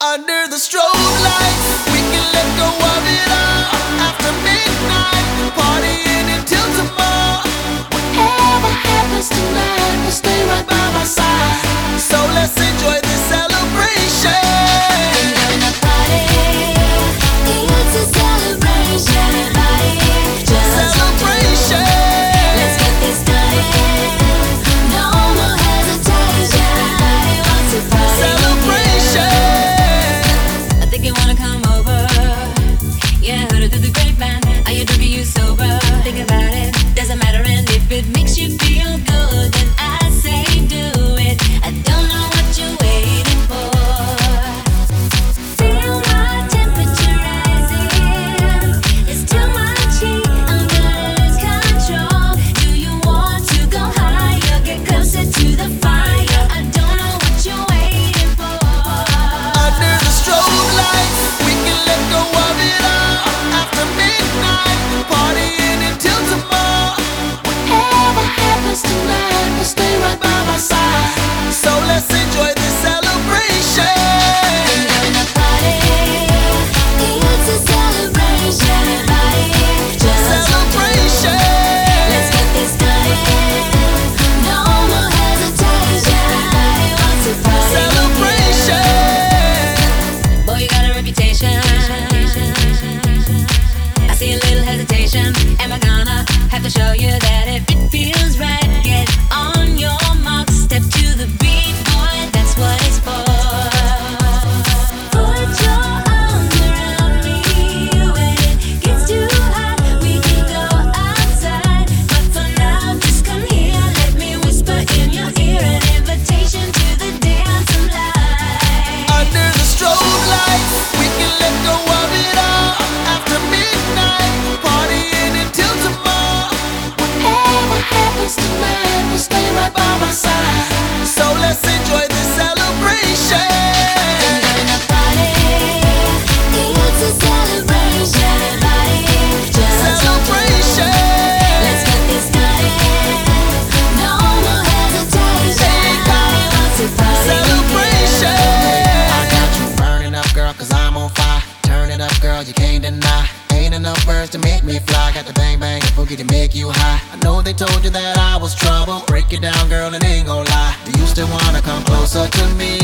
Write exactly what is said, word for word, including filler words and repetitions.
Under the strobe lights, we can let go of it all. After midnight, partying until tomorrow. Whatever happens tonight, will stay right by my side. So let's enjoy this celebration. We're gonna party, it's a celebration. Everybody, just Celebration. let's get this started. No more hesitation. Everybody wants to party. Celebration. I think you wanna come over. Yeah, heard it through the grapevine. Are you drunk or you sober? Think about it, doesn't matter. And if it makes you feel good, then I say do it. I don't know what you're waiting for. Feel my temperature rising. It's too much heat, I'm lose control. Do you want to go higher? Get closer to the fire. I don't know what you're waiting for. Under the strobe lights, we can let go of it all. After midnight, partying until tomorrow. Whatever happens tonight, will stay right by my side. So let's enjoy this celebration. We're gonna party, it's a celebration. Everybody, just Celebration. let's get this started. No more hesitation. Everybody wants to party. Celebration. Boy, you got a reputation. I see a little hesitation. Am I gonna have to show you that if it feels right, get on your mark, step to the beat, boy, that's what it's for. Put your arms around me. When it gets too hot, we can go outside. But for now, just come here. Let me whisper in your ear an invitation to the dance of life. Under the strobe lights, we can let go of it all. After midnight, partying until tomorrow. Whatever happens tonight, will stay right by my side. So let's enjoy this celebration. We're gonna party, it's a celebration. Everybody, just Celebration. let's get this started. No more hesitation. Everybody wants to party. Celebration. I got you burning up, girl, cause I'm on fire. Turn it up, girl, you can't deny. Ain't enough words to make me fly. Got the bang bang boogie to make you high. I know they told you that I was trouble. Break it down, girl, and ain't gon' lie. Do you still wanna come closer to me?